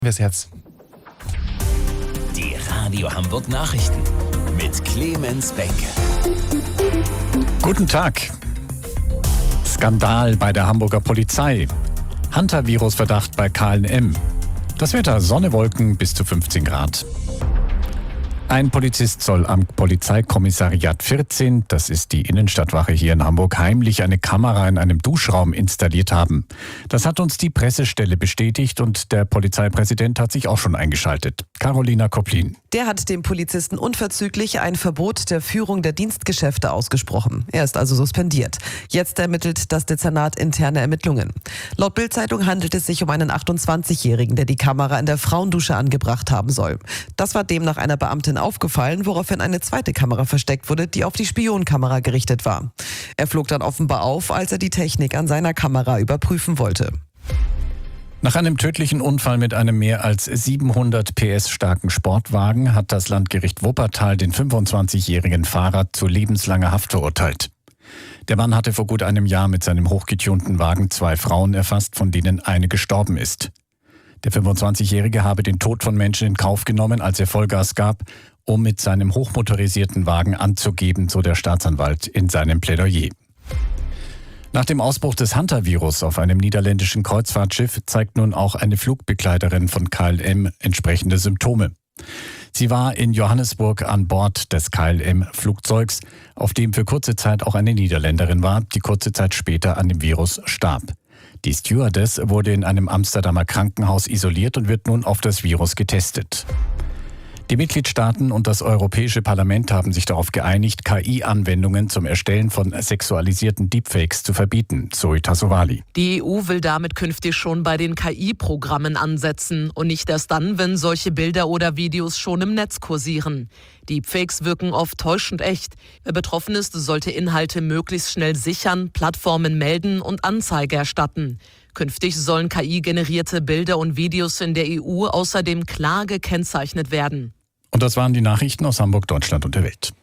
Wir's jetzt. Die Radio Hamburg Nachrichten mit Clemens Benke. Guten Tag. Skandal bei der Hamburger Polizei. Hunter-Virus-Verdacht bei KLM. Das Wetter: Sonne, Wolken bis zu 15 Grad. Ein Polizist soll am Polizeikommissariat 14, das ist die Innenstadtwache hier in Hamburg, heimlich eine Kamera in einem Duschraum installiert haben. Das hat uns die Pressestelle bestätigt und der Polizeipräsident hat sich auch schon eingeschaltet. Carolina Koplin. Der hat dem Polizisten unverzüglich ein Verbot der Führung der Dienstgeschäfte ausgesprochen. Er ist also suspendiert. Jetzt ermittelt das Dezernat interne Ermittlungen. Laut Bild-Zeitung handelt es sich um einen 28-Jährigen, der die Kamera in der Frauendusche angebracht haben soll. Das war demnach einer Beamtin aufgefallen, woraufhin eine zweite Kamera versteckt wurde, die auf die Spionkamera gerichtet war. Er flog dann offenbar auf, als er die Technik an seiner Kamera überprüfen wollte. Nach einem tödlichen Unfall mit einem mehr als 700 PS starken Sportwagen hat das Landgericht Wuppertal den 25-jährigen Fahrer zu lebenslanger Haft verurteilt. Der Mann hatte vor gut einem Jahr mit seinem hochgetunten Wagen 2 Frauen erfasst, von denen eine gestorben ist. Der 25-Jährige habe den Tod von Menschen in Kauf genommen, als er Vollgas gab, um mit seinem hochmotorisierten Wagen anzugeben, so der Staatsanwalt in seinem Plädoyer. Nach dem Ausbruch des Hunter-Virus auf einem niederländischen Kreuzfahrtschiff zeigt nun auch eine Flugbegleiterin von KLM entsprechende Symptome. Sie war in Johannesburg an Bord des KLM-Flugzeugs, auf dem für kurze Zeit auch eine Niederländerin war, die kurze Zeit später an dem Virus starb. Die Stewardess wurde in einem Amsterdamer Krankenhaus isoliert und wird nun auf das Virus getestet. Die Mitgliedstaaten und das Europäische Parlament haben sich darauf geeinigt, KI-Anwendungen zum Erstellen von sexualisierten Deepfakes zu verbieten, Zoe Tassovali. Die EU will damit künftig schon bei den KI-Programmen ansetzen und nicht erst dann, wenn solche Bilder oder Videos schon im Netz kursieren. Deepfakes wirken oft täuschend echt. Wer betroffen ist, sollte Inhalte möglichst schnell sichern, Plattformen melden und Anzeige erstatten. Künftig sollen KI-generierte Bilder und Videos in der EU außerdem klar gekennzeichnet werden. Und das waren die Nachrichten aus Hamburg, Deutschland und der Welt.